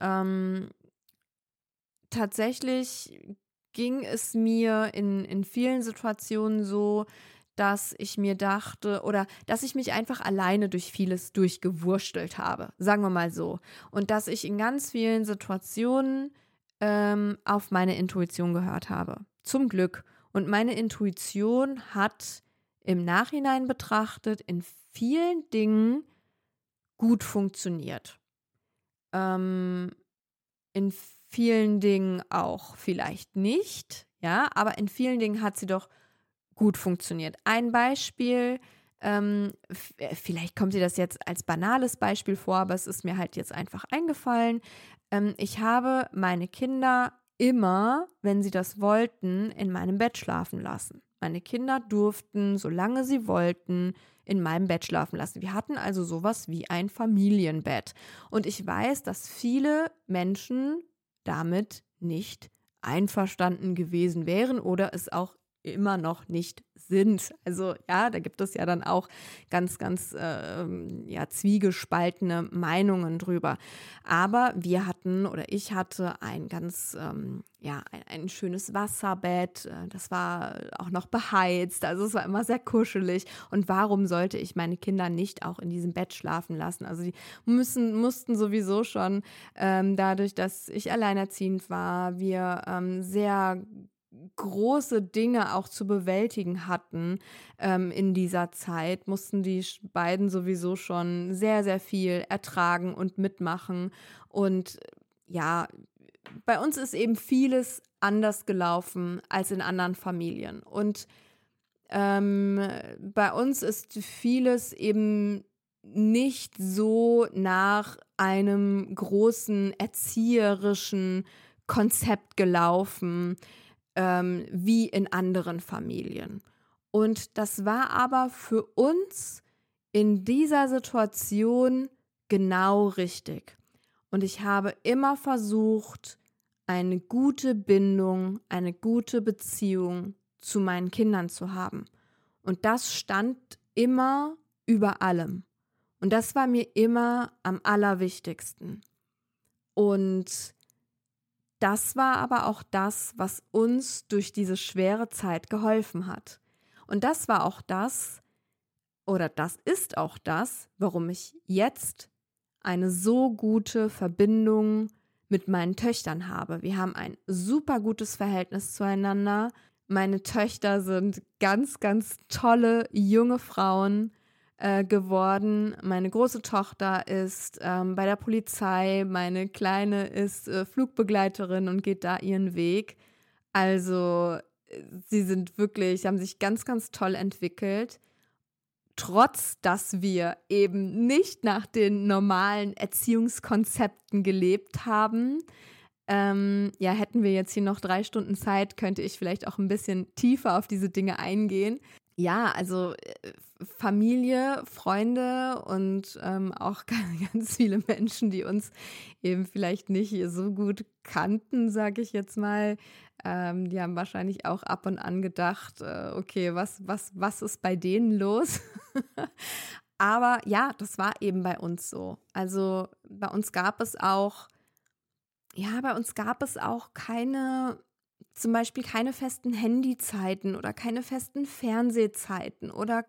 tatsächlich ging es mir in vielen Situationen so, dass ich mir dachte oder dass ich mich einfach alleine durch vieles durchgewurstelt habe, sagen wir mal so. Und dass ich in ganz vielen Situationen auf meine Intuition gehört habe. Zum Glück. Und meine Intuition hat im Nachhinein betrachtet in vielen Dingen gut funktioniert. In vielen Dingen auch vielleicht nicht, ja, aber in vielen Dingen hat sie doch gut funktioniert. Ein Beispiel, vielleicht kommt dir das jetzt als banales Beispiel vor, aber es ist mir halt jetzt einfach eingefallen. Ich habe meine Kinder immer, wenn sie das wollten, in meinem Bett schlafen lassen. Meine Kinder durften, solange sie wollten, in meinem Bett schlafen lassen. Wir hatten also sowas wie ein Familienbett. Und ich weiß, dass viele Menschen damit nicht einverstanden gewesen wären oder es auch immer noch nicht sind. Also ja, da gibt es ja dann auch ganz, ganz zwiegespaltene Meinungen drüber. Aber wir hatten oder ich hatte ein ganz, ein schönes Wasserbett. Das war auch noch beheizt. Also es war immer sehr kuschelig. Und warum sollte ich meine Kinder nicht auch in diesem Bett schlafen lassen? Also die mussten sowieso schon dadurch, dass ich alleinerziehend war, wir sehr große Dinge auch zu bewältigen hatten in dieser Zeit, mussten die beiden sowieso schon sehr, sehr viel ertragen und mitmachen. Und ja, bei uns ist eben vieles anders gelaufen als in anderen Familien. Und bei uns ist vieles eben nicht so nach einem großen erzieherischen Konzept gelaufen, wie in anderen Familien. Und das war aber für uns in dieser Situation genau richtig. Und ich habe immer versucht, eine gute Bindung, eine gute Beziehung zu meinen Kindern zu haben. Und das stand immer über allem. Und das war mir immer am allerwichtigsten. Und das war aber auch das, was uns durch diese schwere Zeit geholfen hat. Und das war auch das, oder das ist auch das, warum ich jetzt eine so gute Verbindung mit meinen Töchtern habe. Wir haben ein super gutes Verhältnis zueinander. Meine Töchter sind ganz, ganz tolle junge Frauen geworden. Meine große Tochter ist bei der Polizei, meine Kleine ist Flugbegleiterin und geht da ihren Weg. Also sie haben sich ganz, ganz toll entwickelt. Trotz, dass wir eben nicht nach den normalen Erziehungskonzepten gelebt haben. Hätten wir jetzt hier noch 3 Stunden Zeit, könnte ich vielleicht auch ein bisschen tiefer auf diese Dinge eingehen. Ja, also Familie, Freunde und auch ganz viele Menschen, die uns eben vielleicht nicht so gut kannten, sage ich jetzt mal, die haben wahrscheinlich auch ab und an gedacht, okay, was ist bei denen los? Aber ja, das war eben bei uns so. Also bei uns gab es auch zum Beispiel keine festen Handyzeiten oder keine festen Fernsehzeiten oder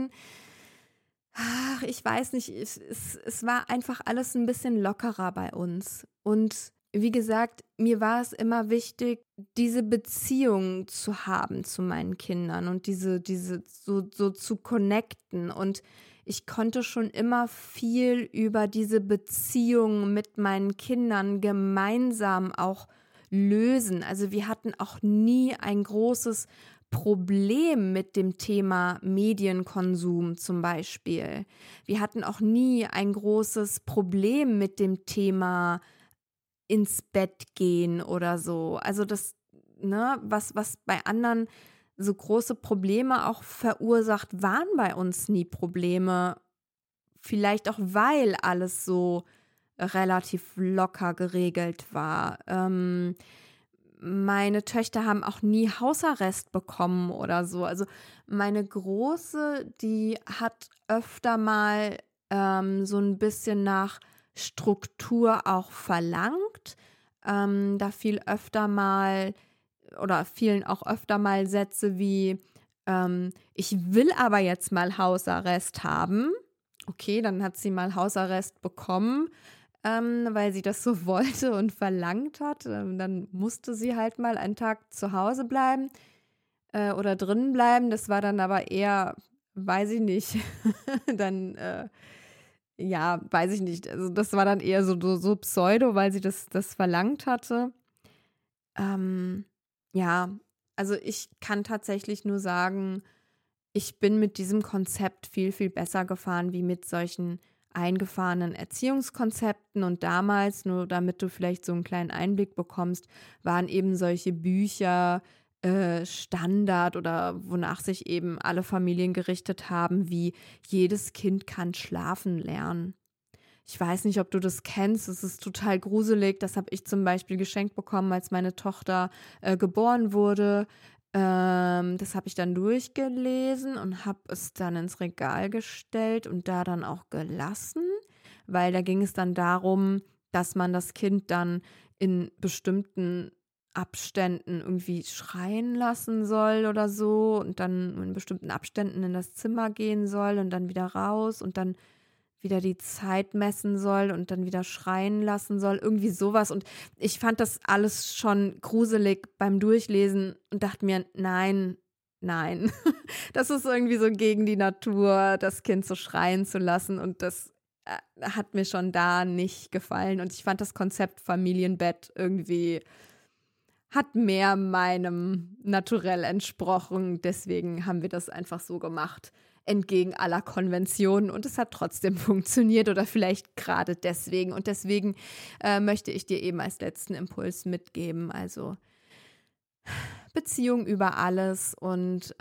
ich weiß nicht, es war einfach alles ein bisschen lockerer bei uns. Und wie gesagt, mir war es immer wichtig, diese Beziehung zu haben zu meinen Kindern und diese so zu connecten. Und ich konnte schon immer viel über diese Beziehung mit meinen Kindern gemeinsam auch lösen. Also wir hatten auch nie ein großes Problem mit dem Thema Medienkonsum zum Beispiel. Wir hatten auch nie ein großes Problem mit dem Thema ins Bett gehen oder so. Also das, was bei anderen so große Probleme auch verursacht, waren bei uns nie Probleme. Vielleicht auch, weil alles so relativ locker geregelt war. Meine Töchter haben auch nie Hausarrest bekommen oder so. Also meine Große, die hat öfter mal so ein bisschen nach Struktur auch verlangt. Da fielen auch öfter mal Sätze wie, ich will aber jetzt mal Hausarrest haben. Okay, dann hat sie mal Hausarrest bekommen. weil sie das so wollte und verlangt hat. Dann musste sie halt mal einen Tag zu Hause bleiben oder drinnen bleiben. Das war dann aber eher, weiß ich nicht, dann, ja, weiß ich nicht. Also das war dann eher so Pseudo, weil sie das verlangt hatte. Ähm, ja, also ich kann tatsächlich nur sagen, ich bin mit diesem Konzept viel, viel besser gefahren wie mit solchen eingefahrenen Erziehungskonzepten. Und damals, nur damit du vielleicht so einen kleinen Einblick bekommst, waren eben solche Bücher Standard oder wonach sich eben alle Familien gerichtet haben, wie jedes Kind kann schlafen lernen. Ich weiß nicht, ob du das kennst, es ist total gruselig. Das habe ich zum Beispiel geschenkt bekommen, als meine Tochter geboren wurde. Das habe ich dann durchgelesen und habe es dann ins Regal gestellt und da dann auch gelassen, weil da ging es dann darum, dass man das Kind dann in bestimmten Abständen irgendwie schreien lassen soll oder so und dann in bestimmten Abständen in das Zimmer gehen soll und dann wieder raus und dann wieder die Zeit messen soll und dann wieder schreien lassen soll, irgendwie sowas. Und ich fand das alles schon gruselig beim Durchlesen und dachte mir, nein, nein, das ist irgendwie so gegen die Natur, das Kind so schreien zu lassen und das hat mir schon da nicht gefallen. Und ich fand das Konzept Familienbett irgendwie hat mehr meinem Naturell entsprochen. Deswegen haben wir das einfach so gemacht, entgegen aller Konventionen. Und es hat trotzdem funktioniert oder vielleicht gerade deswegen. Und deswegen möchte ich dir eben als letzten Impuls mitgeben. Also Beziehung über alles und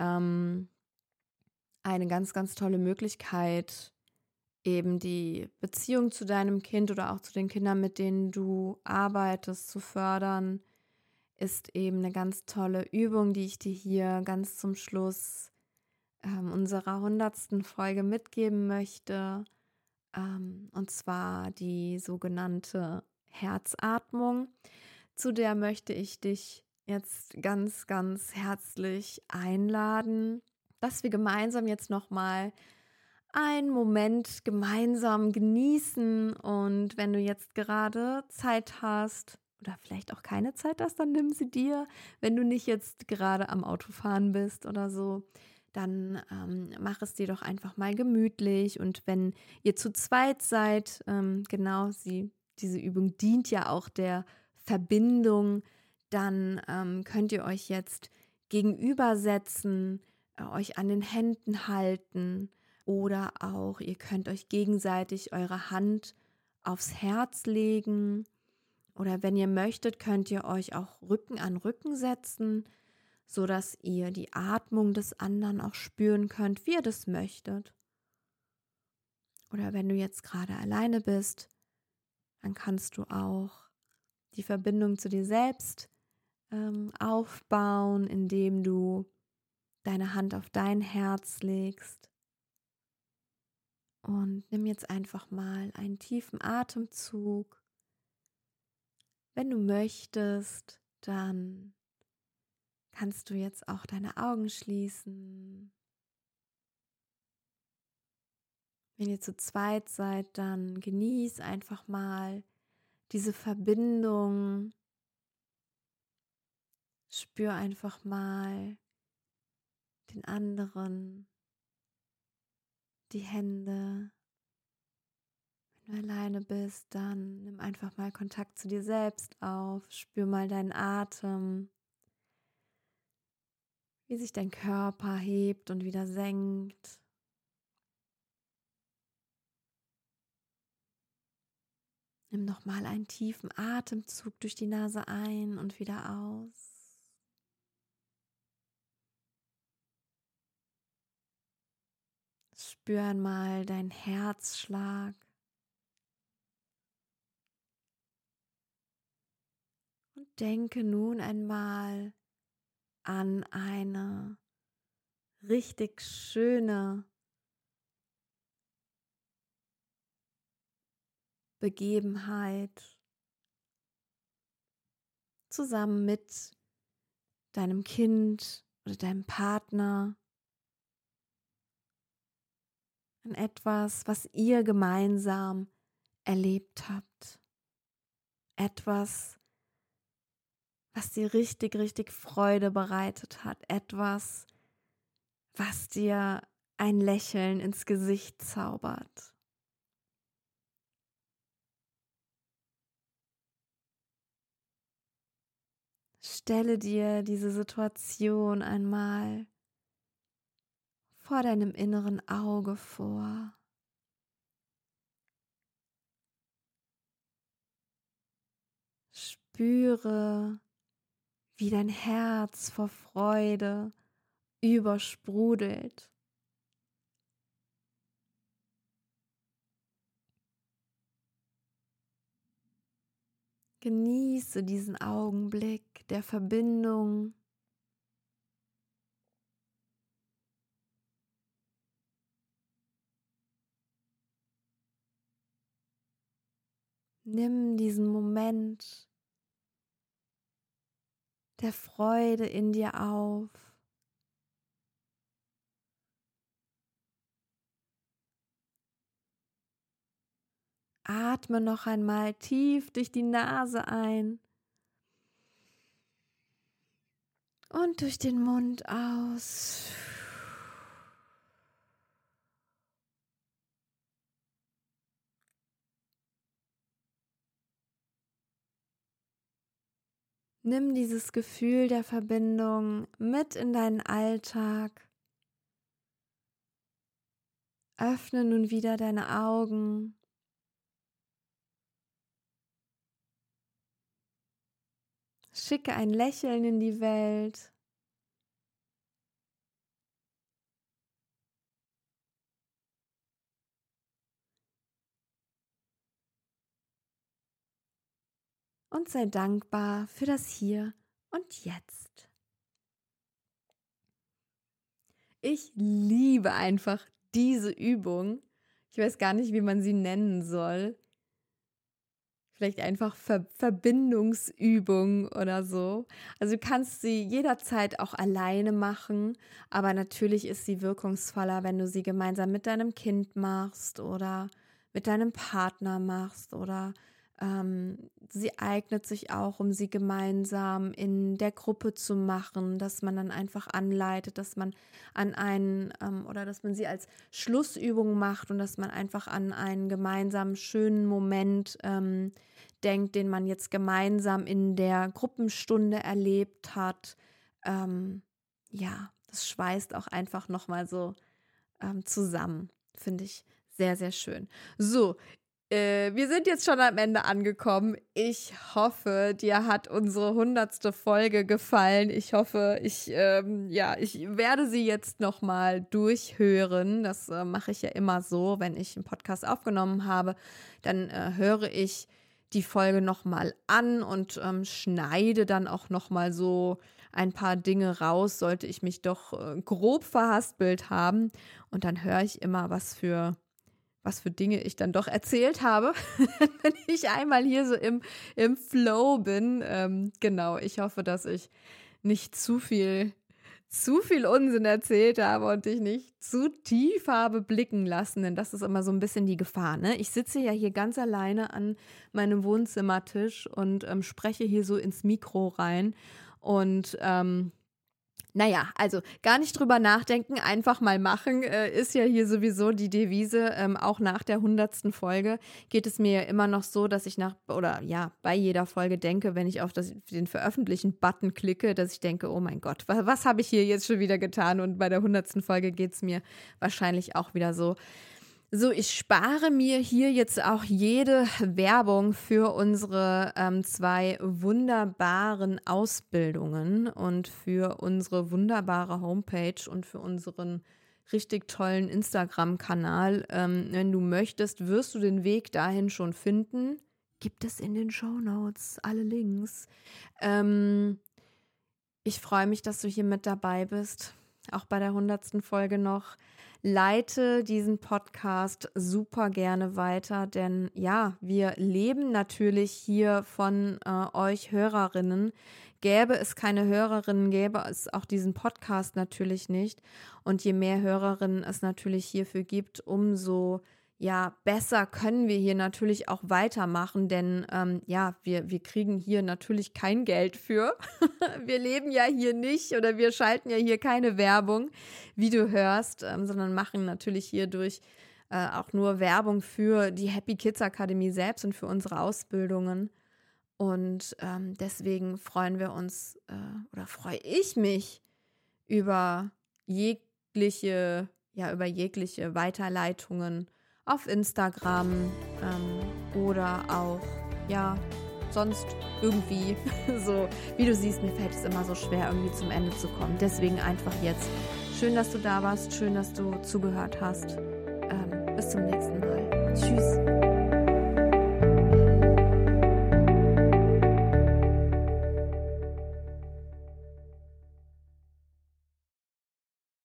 eine ganz, ganz tolle Möglichkeit, eben die Beziehung zu deinem Kind oder auch zu den Kindern, mit denen du arbeitest, zu fördern, ist eben eine ganz tolle Übung, die ich dir hier ganz zum Schluss unserer 100. Folge mitgeben möchte. Und zwar die sogenannte Herzatmung. Zu der möchte ich dich jetzt ganz, ganz herzlich einladen, dass wir gemeinsam jetzt nochmal einen Moment gemeinsam genießen. Und wenn du jetzt gerade Zeit hast oder vielleicht auch keine Zeit hast, dann nimm sie dir. Wenn du nicht jetzt gerade am Autofahren bist oder so, dann mach es dir doch einfach mal gemütlich. Und wenn ihr zu zweit seid, genau, diese Übung dient ja auch der Verbindung, dann könnt ihr euch jetzt gegenübersetzen, euch an den Händen halten oder auch ihr könnt euch gegenseitig eure Hand aufs Herz legen oder wenn ihr möchtet, könnt ihr euch auch Rücken an Rücken setzen, sodass ihr die Atmung des anderen auch spüren könnt, wie ihr das möchtet. Oder wenn du jetzt gerade alleine bist, dann kannst du auch die Verbindung zu dir selbst aufbauen, indem du deine Hand auf dein Herz legst. Und nimm jetzt einfach mal einen tiefen Atemzug. Wenn du möchtest, dann kannst du jetzt auch deine Augen schließen. Wenn ihr zu zweit seid, dann genieß einfach mal diese Verbindung. Spür einfach mal den anderen, die Hände. Wenn du alleine bist, dann nimm einfach mal Kontakt zu dir selbst auf. Spür mal deinen Atem, wie sich dein Körper hebt und wieder senkt. Nimm nochmal einen tiefen Atemzug durch die Nase ein und wieder aus. Spür einmal deinen Herzschlag. Und denke nun einmal an eine richtig schöne Begebenheit zusammen mit deinem Kind oder deinem Partner, an etwas, was ihr gemeinsam erlebt habt. etwas, was dir richtig, richtig Freude bereitet hat, etwas, was dir ein Lächeln ins Gesicht zaubert. Stelle dir diese Situation einmal vor deinem inneren Auge vor. Spüre, wie dein Herz vor Freude übersprudelt. Genieße diesen Augenblick der Verbindung. Nimm diesen Moment der Freude in dir auf. Atme noch einmal tief durch die Nase ein und durch den Mund aus. Nimm dieses Gefühl der Verbindung mit in deinen Alltag. Öffne nun wieder deine Augen. Schicke ein Lächeln in die Welt. Und sei dankbar für das Hier und Jetzt. Ich liebe einfach diese Übung. Ich weiß gar nicht, wie man sie nennen soll. Vielleicht einfach Verbindungsübung oder so. Also du kannst sie jederzeit auch alleine machen, aber natürlich ist sie wirkungsvoller, wenn du sie gemeinsam mit deinem Kind machst oder mit deinem Partner machst oder sie eignet sich auch, um sie gemeinsam in der Gruppe zu machen, dass man dann einfach anleitet, dass man an einen oder dass man sie als Schlussübung macht und dass man einfach an einen gemeinsamen schönen Moment denkt, den man jetzt gemeinsam in der Gruppenstunde erlebt hat. Ja, das schweißt auch einfach nochmal so zusammen. Finde ich sehr, sehr schön. So, wir sind jetzt schon am Ende angekommen. Ich hoffe, dir hat unsere 100. Folge gefallen. Ich hoffe, ich werde sie jetzt nochmal durchhören. Das mache ich ja immer so, wenn ich einen Podcast aufgenommen habe. Dann höre ich die Folge nochmal an und schneide dann auch nochmal so ein paar Dinge raus, sollte ich mich doch grob verhaspelt haben. Und dann höre ich immer, was für Dinge ich dann doch erzählt habe, wenn ich einmal hier so im Flow bin. Genau, ich hoffe, dass ich nicht zu viel Unsinn erzählt habe und dich nicht zu tief habe blicken lassen, denn das ist immer so ein bisschen die Gefahr, ne? Ich sitze ja hier ganz alleine an meinem Wohnzimmertisch und spreche hier so ins Mikro rein und naja, also gar nicht drüber nachdenken, einfach mal machen, ist ja hier sowieso die Devise. Auch nach der 100. Folge geht es mir ja immer noch so, dass ich bei jeder Folge denke, wenn ich auf den Veröffentlichen-Button klicke, dass ich denke, oh mein Gott, was habe ich hier jetzt schon wieder getan? Und bei der 100. Folge geht es mir wahrscheinlich auch wieder so. So, ich spare mir hier jetzt auch jede Werbung für unsere 2 wunderbaren Ausbildungen und für unsere wunderbare Homepage und für unseren richtig tollen Instagram-Kanal. Wenn du möchtest, wirst du den Weg dahin schon finden. Gibt es in den Shownotes alle Links. Ich freue mich, dass du hier mit dabei bist, auch bei der 100. Folge noch. Leite diesen Podcast super gerne weiter, denn ja, wir leben natürlich hier von euch Hörerinnen. Gäbe es keine Hörerinnen, gäbe es auch diesen Podcast natürlich nicht. Und je mehr Hörerinnen es natürlich hierfür gibt, umso besser können wir hier natürlich auch weitermachen, denn wir kriegen hier natürlich kein Geld für. Wir leben ja hier nicht oder wir schalten ja hier keine Werbung, wie du hörst, sondern machen natürlich hierdurch auch nur Werbung für die Happy Kids Akademie selbst und für unsere Ausbildungen. Und deswegen freuen wir uns freue ich mich über jegliche Weiterleitungen auf Instagram oder auch, sonst irgendwie so, wie du siehst, mir fällt es immer so schwer, irgendwie zum Ende zu kommen. Deswegen einfach jetzt. Schön, dass du da warst, schön, dass du zugehört hast. Bis zum nächsten Mal. Tschüss.